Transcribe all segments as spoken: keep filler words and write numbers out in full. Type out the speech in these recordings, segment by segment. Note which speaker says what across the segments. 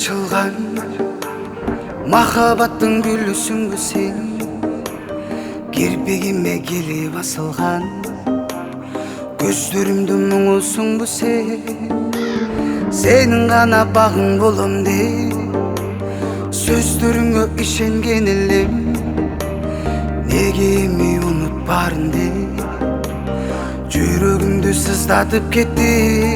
Speaker 1: ачылган махабаттың гүлүсүңбү сен, кирпигиме келип басылган көздөрүмдүн мұңысыңбы сен. Сенин гана багың болом деп сөздөрүңө ишенген элем, неге эми унутпарын деп жүрөгүмдү сыздатып кетти.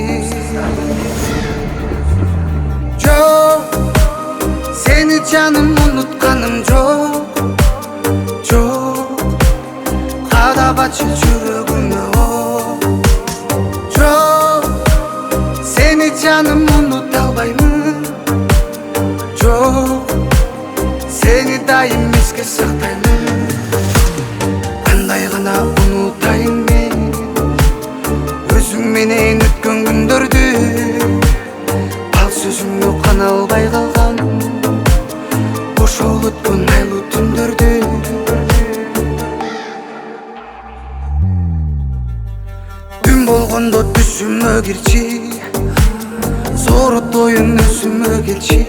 Speaker 1: Жок, сени жаным унутканым жок, жок, кадабачы жүрөгүмө оқ. Жок, сени жаным унута албаймын, жок, сени дайым эске сактаймын. Кандай гана унутайын мен өзүң менен өткөн күндөрдү, ал сөзүңдү кана албай калгам ошол өткөн айлуу түндөрдү. Түн болгондо түсүмө кирчи, зорот оюн өзүмө келчи,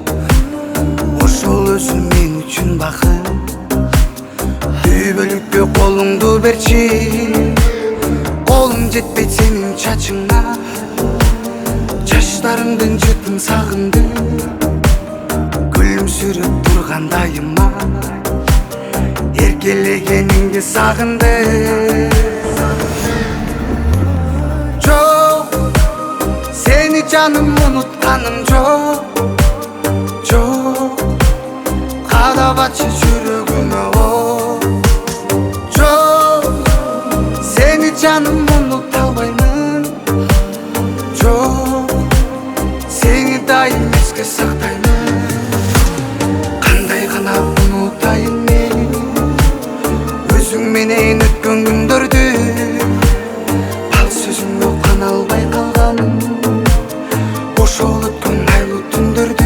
Speaker 1: ошол өзү мен үчүн бакыт. Үйбөлүккө колуңду берчи, колум жетпейт сенин чачыңа, чачтарыңдын жытын сагындым, күлүмсүрөп тургандайыма эркелегениңди сагындым. Жок, сени жаным унутканым жок, жок, кадабачы жүрөгүмө оқ. Жок, сени жаным унута албаймын, жок, сени дайым эске сактаймын. Кандай гана унутайын мен өзүң менен өткөн күндөрдү, ал сөзүңдү кана албай калгам ошол өткөн айлуу түндөрдү.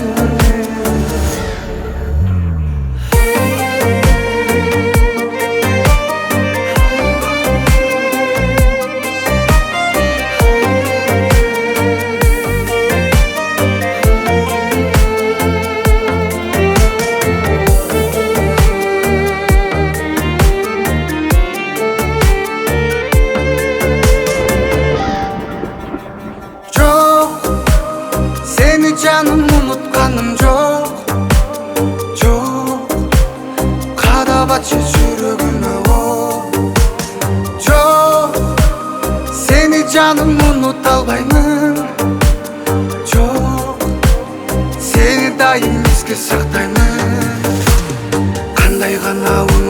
Speaker 1: Жаным унутканым жок, жок, кадабачы жүрөгүмө оқ. Жок, сени жаным унута албаймын, жок, сени дайым эске сактаймын. Кандай гана